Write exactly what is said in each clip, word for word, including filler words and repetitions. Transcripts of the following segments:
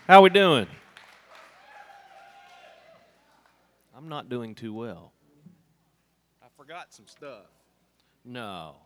How we doing? I'm not doing too well. I forgot some stuff. No.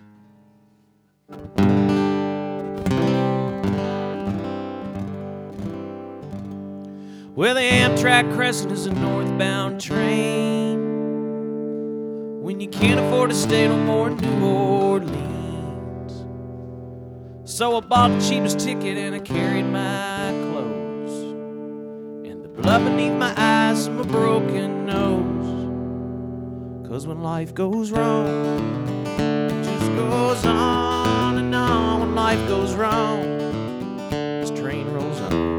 Well, the Amtrak Crescent is a northbound train when you can't afford to stay no more in New Orleans. So I bought the cheapest ticket and I carried my clothes and the blood beneath my eyes and my broken nose. 'Cause when life goes wrong, it just goes on and on. When life goes wrong, this train rolls on.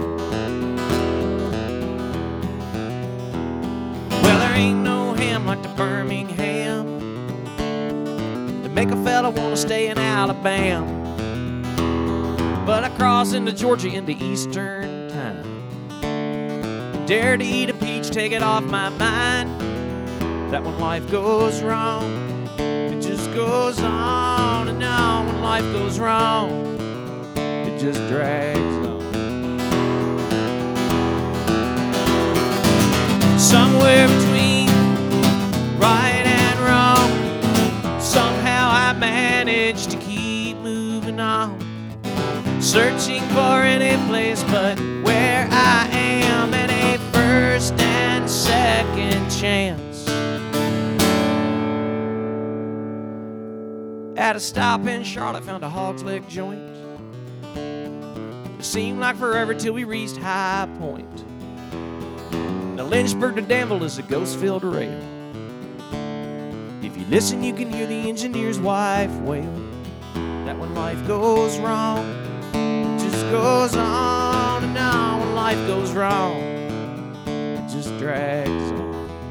Well, there ain't no ham like the Birmingham to make a fella want to stay in Alabama. But I cross into Georgia into Eastern time. Dare to eat a peach, take it off my mind. That when life goes wrong, it just goes on and on. When life goes wrong, it just drags on. Somewhere between right and wrong, somehow I managed to keep moving on, searching for any place but where I am, and a first and second chance. At a stop in Charlotte, found a Hog's Leg joint. It seemed like forever till we reached High Point. Now Lynchburg to Danville is a ghost-filled rail. If you listen, you can hear the engineer's wife wail. That when life goes wrong, it just goes on and on. When life goes wrong, it just drags on.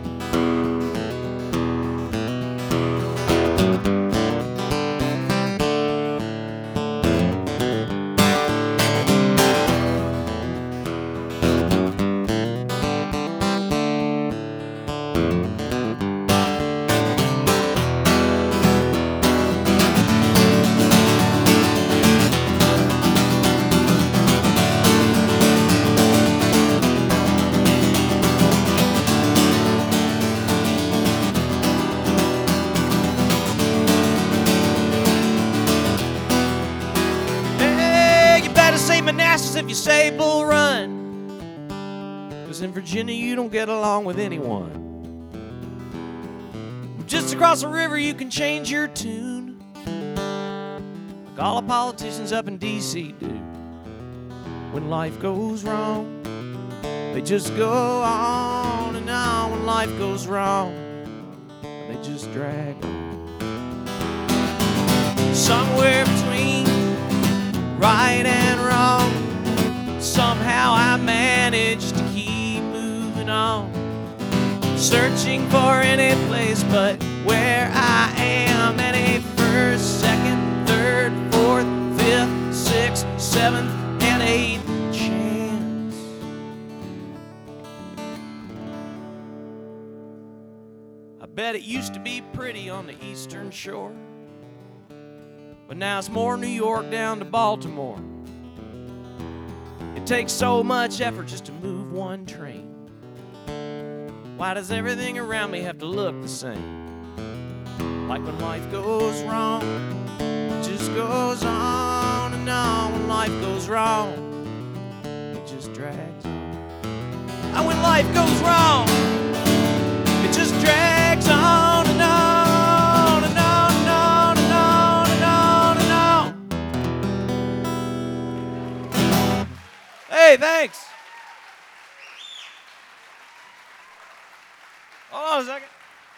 If you say Bull Run, 'cause in Virginia you don't get along with anyone. Just across the river you can change your tune, like all the politicians up in D C do. When life goes wrong, they just go on and on. When life goes wrong, they just drag on. Somewhere between right and wrong, somehow I managed to keep moving on, searching for any place but where I am, and a first, second, third, fourth, fifth, sixth, seventh, and eighth chance. I bet it used to be pretty on the Eastern Shore, but now it's more New York down to Baltimore. It takes so much effort just to move one train. Why does everything around me have to look the same? Like when life goes wrong, it just goes on and on. When life goes wrong, it just drags on. And when life goes wrong, it just drags on and on and on and on and on and on and on. Hey, thanks. Hold on a second.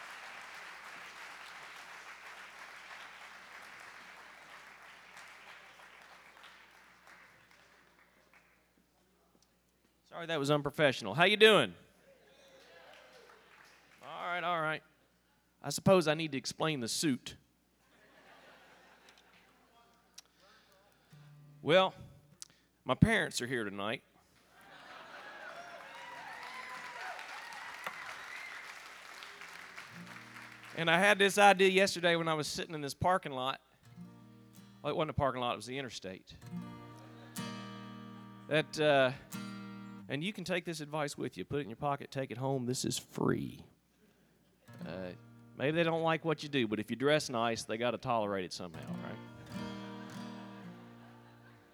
Sorry, that was unprofessional. How you doing? All right, all right. I suppose I need to explain the suit. Well, my parents are here tonight. And I had this idea yesterday when I was sitting in this parking lot. Well, it wasn't a parking lot, it was the interstate. That uh, And you can take this advice with you. Put it in your pocket, take it home. This is free. Uh, maybe they don't like what you do, but if you dress nice, they got to tolerate it somehow, right?